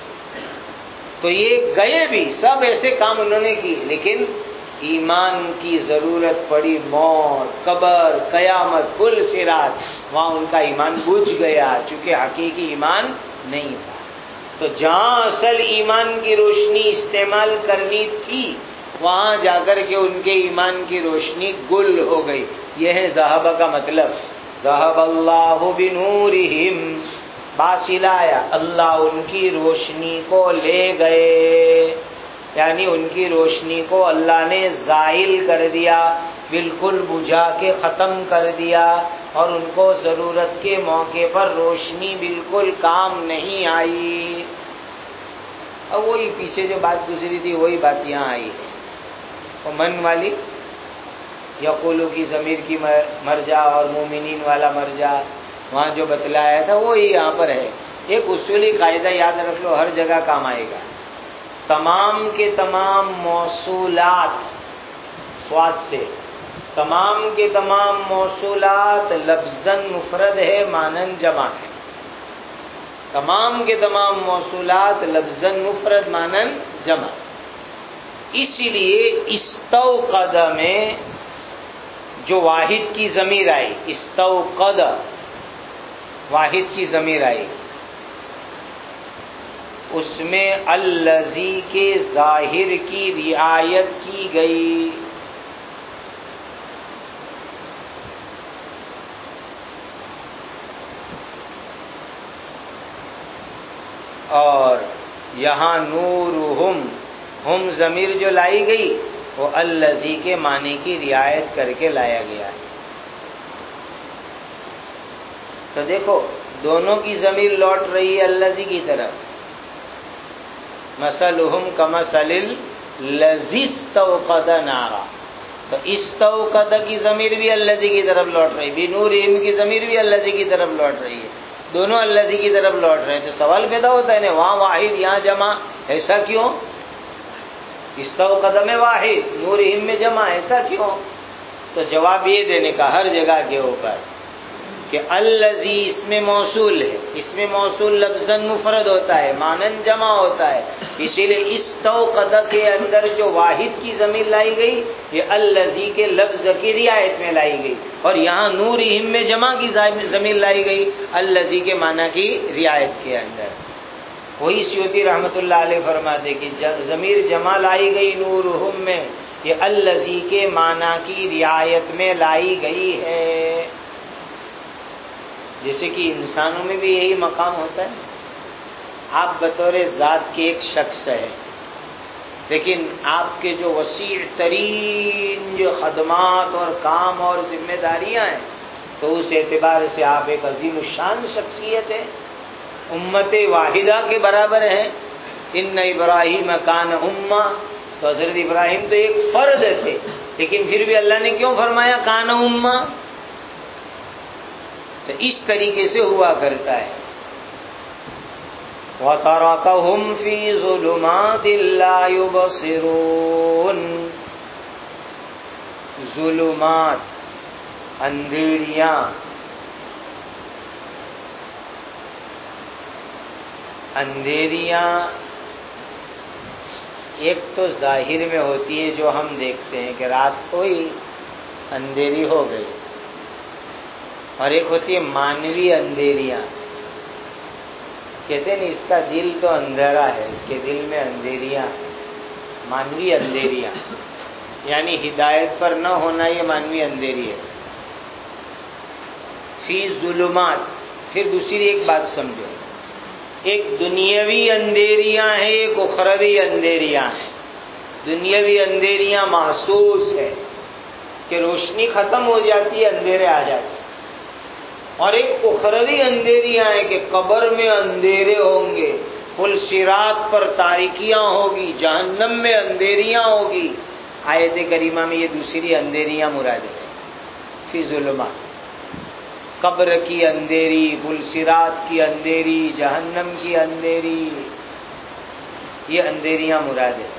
تو یہ گئے بھی، سب ایسے کام انہوں نے کی، لیکن ایمان کی ضرورت پڑی، موت، قبر، قیامت، کل صراط، وہاں ان کا ایمان بجھ گیا چونکہ حقیقی ایمان نہیں تھا. تو جہاں اصل ایمان کی روشنی استعمال کرنی تھی وہاں جا کر کے ان کے ایمان کی روشنی گل ہو گئی. یہ ہے ذہب کا مطلب. ذہب اللہ بنورہم، باصلہ آیا، اللہ ان کی روشنی کو لے گئے، یعنی ان کی روشنی کو اللہ نے زائل کر دیا، بالکل بجھا کے ختم کر دیا، اور ان کو ضرورت کے موقع پر روشنی بالکل کام نہیں آئی. اب وہی پیچھے جو بات گزری تھی وہی بات یہاں آئی ہے. وہ من والی یقولو کی ضمیر کی مرجع اور مومنین والا مرجع وہاں جو بتلایا تھا وہی یہاں پر ہے. ایک اصولی قاعدہ یاد رکھ لو، ہر جگہ کام آئے گا. تمام کے تمام موصولات، سواد سے تمام کے تمام موصولات لفظاً مفرد ہے، مانن جمع ہے. تمام کے تمام موصولات لفظاً مفرد، مانن جمع. اسی لیے استوقد میں جو واحد کی ضمیر آئی، استوقد واحد کی ضمیر آئی، اس میں الذی کے ظاہر کی رعایت کی گئی. اور یہاں نورہم، ہم ضمیر جو لائی گئی وہ الذی کے معنی کی رعایت کر کے لایا گیا ہے. تو دیکھو دونوں کی ضمیر لوٹ رہی ہے الذی کی طرف. مثلہم کمثل الذی استوقد نارا، تو استوقد کی ضمیر بھی الذی کی طرف لوٹ رہی، بنورہم کی ضمیر بھی الذی کی طرف لوٹ رہی ہے، دونوں الذی کی طرف لوٹ رہے. تو سوال پیدا ہوتا ہے نا، وہاں واحد یہاں جمع، ایسا کیوں؟ استوقد میں واحد، نورہم میں جمع، ایسا کیوں؟ تو جواب یہ دینے کا ہر جگہ کے اوپر کہ الذی اس میں موصول ہے، اس میں موصول لفظاً مفرد ہوتا ہے، مانن جمع ہوتا ہے. اسی لیے استوقد کے اندر جو واحد کی ضمیر لائی گئی یہ الذی کے لفظ کی رعایت میں لائی گئی، اور یہاں نورہم میں جمع کی ضمیر لائی گئی الذی کے معنی کی رعایت کے اندر. وہی سیوطی رحمۃ اللہ علیہ فرماتے کہ ضمیر جمع لائی گئی نورہم میں، یہ الذی کے معنی کی رعایت میں لائی گئی ہے. جیسے کہ انسانوں میں بھی یہی مقام ہوتا ہے. آپ بطور ذات کے ایک شخص ہے، لیکن آپ کے جو وسیع ترین جو خدمات اور کام اور ذمہ داریاں ہیں تو اس اعتبار سے آپ ایک عظیم الشان شخصیت ہے، امت واحدہ کے برابر ہیں. ان ابراہیم کان امہ، تو حضرت ابراہیم تو ایک فرد تھے، لیکن پھر بھی اللہ نے کیوں فرمایا کان امہ؟ تو اس طریقے سے ہوا کرتا ہے. وَتَرَكَهُمْ فِي ظُلُمَاتٍ لَا يُبْصِرُونَ، ظلمات، اندھیریاں، اندھیریاں ایک تو ظاہر میں ہوتی ہے جو ہم دیکھتے ہیں کہ رات ہوئی اندھیری ہو گئی، اور ایک ہوتی ہے مانوی اندھیریاں. کہتے ہیں اس کا دل تو اندھیرا ہے، اس کے دل میں اندھیریاں، مانوی اندھیریاں. یعنی ہدایت پر نہ ہونا یہ مانوی اندھیری ہے. فی ظلمات. پھر دوسری ایک بات سمجھو، ایک دنیاوی اندھیریاں ہیں، ایک اخروی اندھیریاں ہیں. دنیاوی اندھیریاں محسوس ہے کہ روشنی ختم ہو جاتی ہے، اندھیرے آ جاتے ہیں. اور ایک اخروی اندھیریاں ہیں کہ قبر میں اندھیرے ہوں گے، پل صراط پر تاریکیاں ہوگی، جہنم میں اندھیریاں ہوگی. آیت کریمہ میں یہ دوسری اندھیریاں مراد ہیں. فی ظلمات، قبر کی اندھیری، پل صراط کی اندھیری، جہنم کی اندھیری، یہ اندھیریاں مراد ہیں.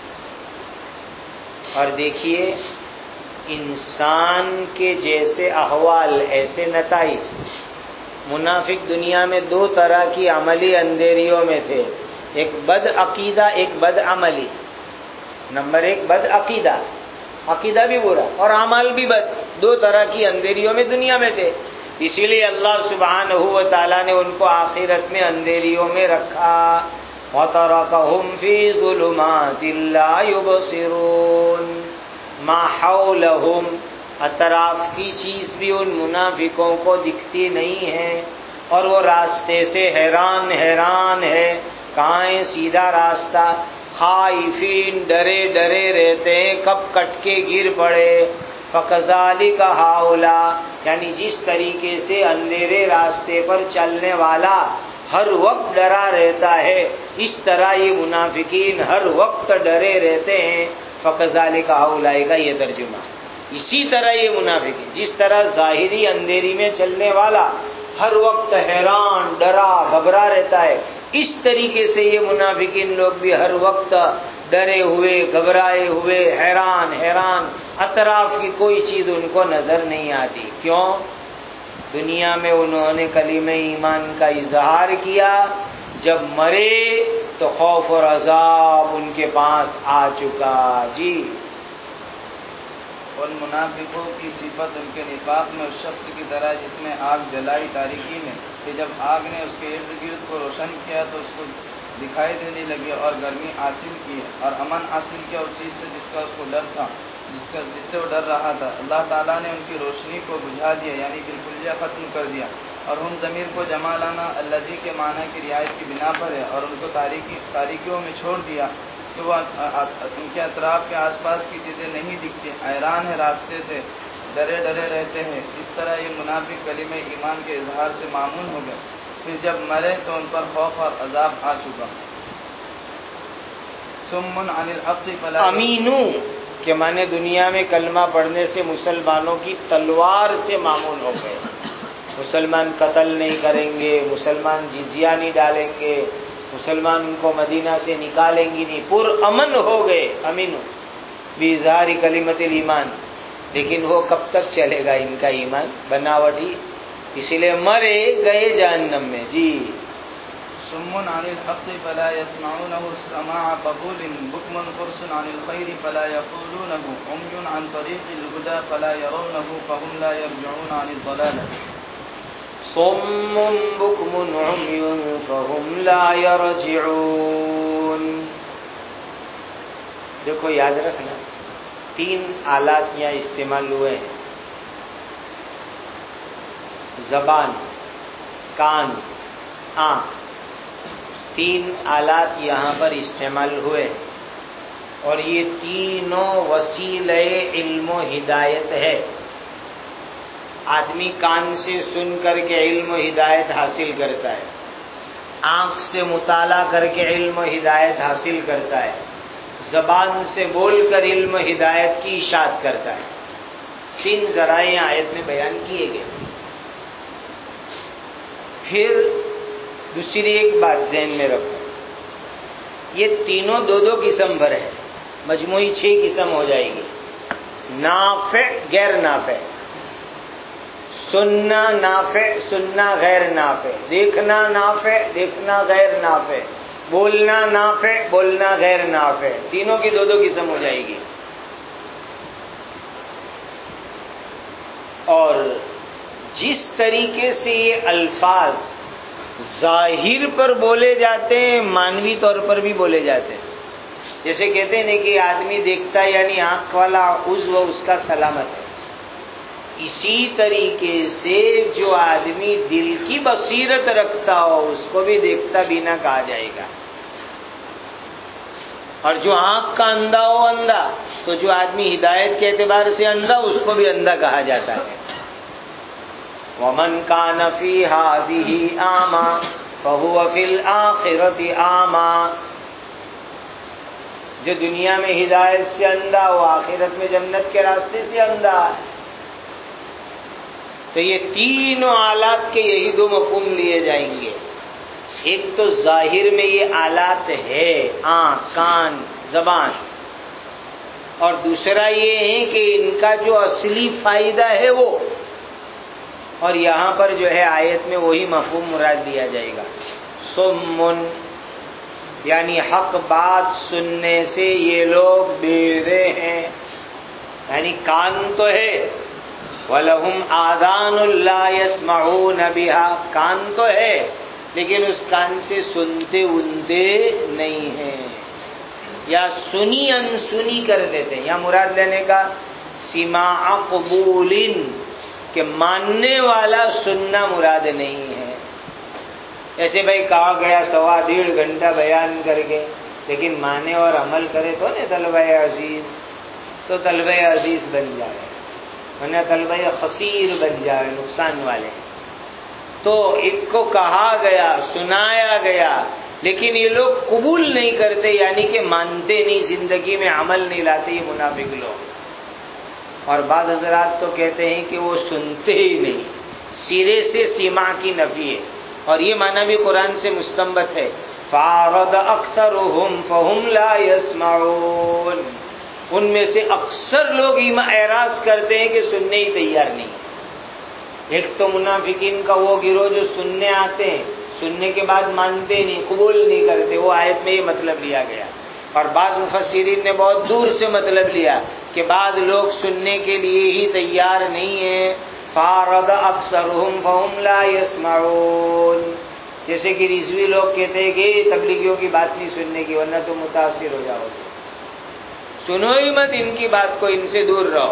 اور دیکھیے انسان کے جیسے احوال ایسے نتائج. منافق دنیا میں دو طرح کی عملی اندھیریوں میں تھے، ایک بد عقیدہ، ایک بد عملی. نمبر ایک بد عقیدہ، عقیدہ بھی برا اور اعمال بھی بد. دو طرح کی اندھیریوں میں دنیا میں تھے. اسی لیے اللہ سبحانہ و تعالیٰ نے ان کو آخرت میں اندھیریوں میں رکھا. وَتَرَكَهُمْ فِي ظُلُمَاتٍ لَا يُبْصِرُونَ. مَا حَوْلَهُمْ، اطراف کی چیز بھی ان منافقوں کو دکھتی نہیں ہے، اور وہ راستے سے حیران حیران ہے. کہاں ہے سیدھا راستہ؟ خائفین، ڈرے ڈرے رہتے ہیں کب کٹ کے گر پڑے. فَكَذَلِكَ هَؤُلَاء، یعنی جس طریقے سے اندھیرے راستے پر چلنے والا ہر وقت ڈرا رہتا ہے، اس طرح یہ منافقین ہر وقت ڈرے رہتے ہیں. فَكَذَلِكَ هَؤُلَاء کا یہ ترجمہ. اسی طرح یہ منافق، جس طرح ظاہری اندھیری میں چلنے والا ہر وقت حیران، ڈرا، گھبرا رہتا ہے، اس طریقے سے یہ منافقین لوگ بھی ہر وقت ڈرے ہوئے، گھبرائے ہوئے، حیران حیران. اطراف کی کوئی چیز ان کو نظر نہیں آتی. کیوں؟ دنیا میں انہوں نے کلمہ ایمان کا اظہار کیا، جب مرے تو خوف اور عذاب ان کے پاس آ چکا. جی. اور منافقوں کی صفت ان کے نفاق میں اس شخص کی طرح جس نے آگ جلائی تاریکی میں، کہ جب آگ نے اس کے ارد گرد کو روشن کیا تو اس کو دکھائی دینے لگی، اور گرمی حاصل کی اور امن حاصل کیا اس چیز سے جس کا اس کو ڈر تھا، جس کا جس سے وہ ڈر رہا تھا. اللہ تعالیٰ نے ان کی روشنی کو بجھا دیا، یعنی بالکلیہ ختم کر دیا. اور ہم ضمیر کو جمع لانا الذی کے معنی کی رعایت کی بنا پر ہے، اور ان کو تاریکی تاریکیوں میں چھوڑ دیا کہ وہ ان کے اطراف کے آس پاس کی چیزیں نہیں دکھتی، حیران ہے راستے سے، ڈرے ڈرے رہتے ہیں. اس طرح یہ منافق کلمہ ایمان کے اظہار سے معمون ہو گئے، پھر جب مرے تو ان پر خوف اور عذاب آ چکا. سمن عن الحق فلا امینو کے معنی دنیا میں کلمہ پڑھنے سے مسلمانوں کی تلوار سے معمول ہو گئے. مسلمان قتل نہیں کریں گے، مسلمان جزیہ نہیں ڈالیں گے، مسلمان ان کو مدینہ سے نکالیں گی نہیں، پر امن ہو گئے. امینو باظہار کلمت الایمان. لیکن وہ کب تک چلے گا ان کا ایمان؟ بناوٹی. اسی لیے مرے گئے جہنم میں. جی. سمن عن الحق فلا يسمعونه السماع قبول بكم قرص عن الخير فلا يقولونه عمي عن طريق الهدى فلا يرونه فهم لا يرجعون عن الضلالة. صم بكم عمي فهم لا يرجعون. دیکھو یاد رکھنا، تین آلات یہاں استعمال ہوئے ہیں: زبان، کان، آنکھ. تین آلات یہاں پر استعمال ہوئے، اور یہ تینوں وسیلے علم و ہدایت ہے. آدمی کان سے سن کر کے علم و ہدایت حاصل کرتا ہے، آنکھ سے مطالعہ کر کے علم و ہدایت حاصل کرتا ہے، زبان سے بول کر علم و ہدایت کی اشاعت کرتا ہے. تین ذرائع آیت میں بیان کیے گئے. پھر دوسری ایک بات ذہن میں رکھو، یہ تینوں دو دو قسم پر ہیں، مجموعی چھ قسم ہو جائے گی. نافع، غیر نافع. سننا نافع، سننا غیر نافع. دیکھنا نافع، دیکھنا غیر نافع. بولنا نافع، بولنا غیر نافع. تینوں کی دو دو قسم ہو جائے گی. اور جس طریقے سے یہ الفاظ ظاہر پر بولے جاتے ہیں، مانوی طور پر بھی بولے جاتے ہیں. جیسے کہتے ہیں نا کہ آدمی دیکھتا ہے یعنی آنکھ والا عضو اس کا سلامت ہے، اسی طریقے سے جو آدمی دل کی بصیرت رکھتا ہو اس کو بھی دیکھتا بینا کہا جائے گا، اور جو آنکھ کا اندھا ہو اندھا، تو جو آدمی ہدایت کے اعتبار سے اندھا اس کو بھی اندھا کہا جاتا ہے۔ وَمَنْ كَانَ فِي هَٰذِهِ أَعْمَىٰ فَهُوَ فِي الْآخِرَةِ أَعْمَىٰ، جو دنیا میں ہدایت سے اندھا وہ آخرت میں جنت کے راستے سے اندھا ہے۔ تو یہ تینوں آلات کے یہی دو مفہوم لیے جائیں گے، ایک تو ظاہر میں یہ آلات ہے، آنکھ، کان، زبان، اور دوسرا یہ ہے کہ ان کا جو اصلی فائدہ ہے وہ، اور یہاں پر جو ہے آیت میں وہی مفہوم مراد دیا جائے گا، صمٌ، یعنی حق بات سننے سے یہ لوگ بہرے ہیں، یعنی کان تو ہے، وَلَهُمْ آذَانٌ لَا يَسْمَعُونَ بِهَا، کان تو ہے لیکن اس کان سے سنتے انتے نہیں ہیں، یا سنی انسنی کر دیتے ہیں، یا مراد لینے کا سماع قبول، کہ ماننے والا سننا مراد نہیں ہے۔ ایسے بھائی کہا گیا سوا ڈیڑھ گھنٹہ بیان کر کے، لیکن مانے اور عمل کرے تو نہیں طلبہ عزیز، تو طلبہ عزیز بن جائے، ورنہ طلبہ خسیر بن جائے، نقصان والے۔ تو ان کو کہا گیا، سنایا گیا، لیکن یہ لوگ قبول نہیں کرتے، یعنی کہ مانتے نہیں، زندگی میں عمل نہیں لاتے، یہ منافق لوگ۔ اور بعض حضرات تو کہتے ہیں کہ وہ سنتے ہی نہیں، سرے سے سماع کی نفی ہے، اور یہ معنی بھی قرآن سے مستنبط ہے، فَأَعْرَضَ أَكْثَرُهُمْ فَهُمْ لَا يَسْمَعُونَ، ان میں سے اکثر لوگ اعراض کرتے ہیں کہ سننے ہی تیار نہیں۔ ایک تو منافقین کا وہ گروہ جو سننے آتے ہیں، سننے کے بعد مانتے نہیں، قبول نہیں کرتے، وہ آیت میں یہ مطلب لیا گیا۔ اور بعض مفسرین نے بہت دور سے مطلب لیا کہ بعض لوگ سننے کے لیے ہی تیار نہیں ہیں، فَأَعْرَضَ أَكْثَرُهُمْ فَهُمْ لَا يَسْمَعُونَ، جیسے کہ رضوی لوگ کہتے ہیں کہ تبلیغیوں کی بات نہیں سننے کی ورنہ تو متاثر ہو جاؤ گے، سنو ہی مت ان کی بات کو، ان سے دور رہو۔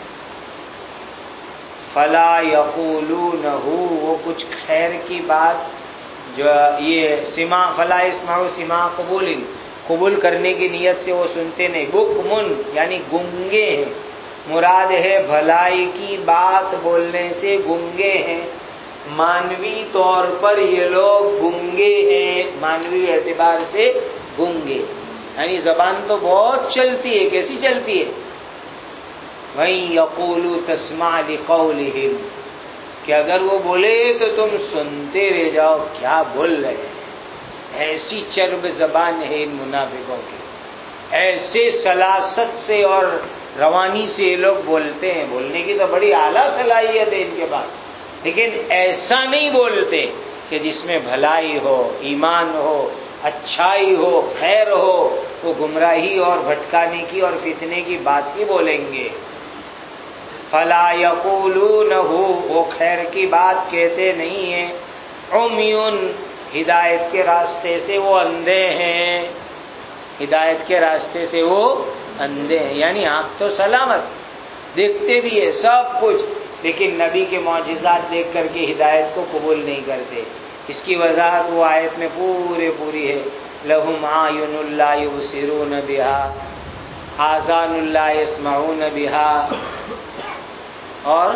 فَلَا يَقُولُونَهُ، وہ کچھ خیر کی بات جو یہ سما فلا يسمعوا سماع قبول، قبول کرنے کی نیت سے وہ سنتے نہیں، بکمن یعنی گنگے ہیں، مراد ہے بھلائی کی بات بولنے سے گنگے ہیں، مانوی طور پر یہ لوگ گنگے ہیں، مانوی اعتبار سے گنگے، یعنی زبان تو بہت چلتی ہے، کیسی چلتی ہے، وَإِن يَقُولُوا تَسْمَعْ لِقَوْلِهِمْ، کہ اگر وہ بولے تو تم سنتے رہ جاؤ کیا بول رہے ہیں، ایسی چرب زبان ہے ان منافقوں کی، ایسے سلاست سے اور روانی سے یہ لوگ بولتے ہیں، بولنے کی تو بڑی اعلیٰ صلاحیت ہے ان کے پاس، لیکن ایسا نہیں بولتے کہ جس میں بھلائی ہو، ایمان ہو، اچھائی ہو، خیر ہو، وہ گمراہی اور بھٹکانے کی اور فتنے کی بات ہی بولیں گے۔ فَلَا يَقُولُونَهُ، وہ خیر کی بات کہتے نہیں ہیں، عُمْيٌ، ہدایت کے راستے سے وہ اندھے ہیں، ہدایت کے راستے سے وہ اندھے ہیں، یعنی آنکھ تو سلامت، دیکھتے بھی ہے سب کچھ، لیکن نبی کے معجزات دیکھ کر کے ہدایت کو قبول نہیں کرتے۔ اس کی وضاحت وہ آیت میں پورے پوری ہے، لَهُمْ أَعْيُنٌ لَا يُبْصِرُونَ بِهَا، آذَانٌ لَا يَسْمَعُونَ بِهَا، اور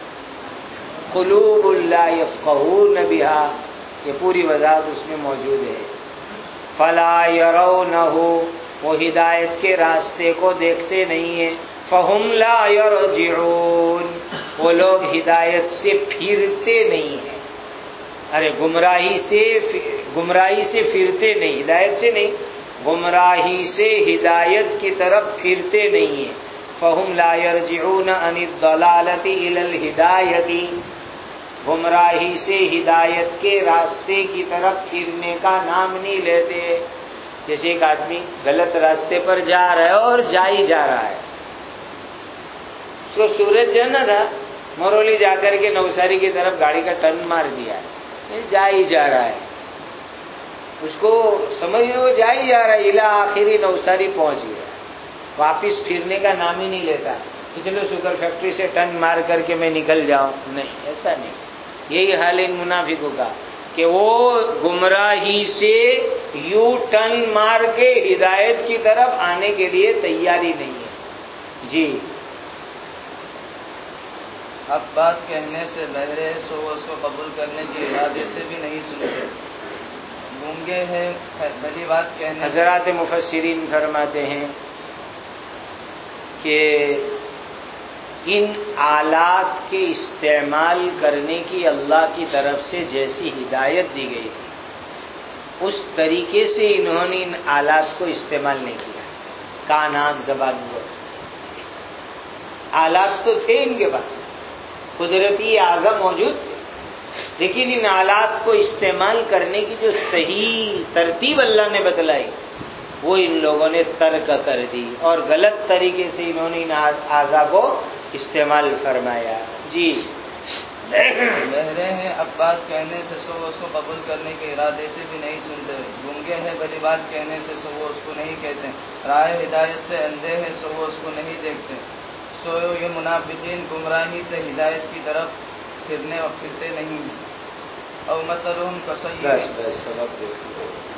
قلوب لا یفقہون بہا، یہ پوری وضاحت اس میں موجود ہے۔ فلا یرونہ، وہ ہدایت کے راستے کو دیکھتے نہیں ہیں، فہم لا یرجعون، وہ لوگ ہدایت سے پھرتے نہیں ہیں، ارے گمراہی سے گمراہی سے پھرتے نہیں، ہدایت سے نہیں، گمراہی سے ہدایت کی طرف پھرتے نہیں ہیں، فَهُمْ لَا يَرْجِعُونَ عَنِ الضَّلَالَةِ إِلَى الْهِدَایَةِ، گمراہی سے ہدایت کے راستے کی طرف پھرنے کا نام نہیں لیتے۔ جیسے ایک آدمی غلط راستے پر جا رہا ہے اور جا ہی جا رہا ہے، اس کو سورج جانا تھا، مرولی جا کر کے نوساری کی طرف گاڑی کا ٹرن مار دیا ہے، جا ہی جا رہا ہے، اس کو سمجھ میں وہ جا ہی جا رہا ہے، الا آخری نوساری پہنچ گیا، واپس پھرنے کا نام ہی نہیں لیتا کہ چلو شوگر فیکٹری سے ٹن مار کر کے میں نکل جاؤں. نہیں، ایسا نہیں. یہی حال ان منافقوں کا کہ وہ گمراہی سے یو ٹن مار کے ہدایت کی طرف آنے کے لیے تیاری نہیں ہے. جی اب بات کہنے سے بہرے سو اس کو قبول کرنے کے ارادے سے بھی نہیں سنتے، گونگے ہیں بھلی بات کہنے. حضرات مفسرین فرماتے ہیں کہ ان آلات کے استعمال کرنے کی اللہ کی طرف سے جیسی ہدایت دی گئی تھی اس طریقے سے انہوں نے ان آلات کو استعمال نہیں کیا. کانات زبان ہوا، آلات تو تھے ان کے پاس، قدرتی اعضاء موجود تھے، لیکن ان آلات کو استعمال کرنے کی جو صحیح ترتیب اللہ نے بتلائی وہ ان لوگوں نے ترک کر دی اور غلط طریقے سے انہوں نے ان اعضاء کو استعمال فرمایا. جی بہرے ہیں اب بات کہنے سے سو اس کو قبول کرنے کے ارادے سے بھی نہیں سنتے، گونگے ہیں بھلی بات کہنے سے سو وہ اس کو نہیں کہتے، راہ ہدایت سے اندھے ہیں سو وہ اس کو نہیں دیکھتے. سو یہ منافقین گمراہی سے ہدایت کی طرف پھرنے اور پھرتے نہیں ہیں. او مثلہم کسیئ. بس بس سبق دیکھو.